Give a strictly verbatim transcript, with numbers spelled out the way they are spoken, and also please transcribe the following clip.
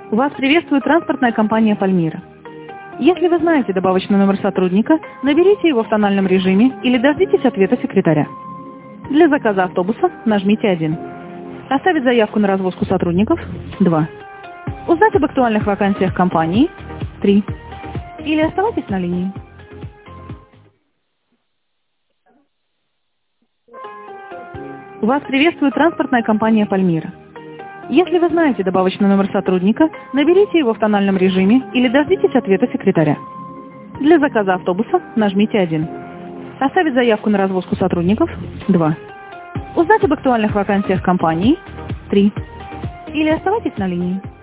Вас приветствует транспортная компания «Пальмира». Если вы знаете добавочный номер сотрудника, наберите его в тональном режиме или дождитесь ответа секретаря. Для заказа автобуса нажмите один. Оставить заявку на развозку сотрудников – два. Узнать об актуальных вакансиях компании – три. Или оставайтесь на линии. Вас приветствует транспортная компания «Пальмира». Если вы знаете добавочный номер сотрудника, наберите его в тональном режиме или дождитесь ответа секретаря. Для заказа автобуса нажмите один. Оставить заявку на развозку сотрудников – два. Узнать об актуальных вакансиях компании – три. Или оставайтесь на линии.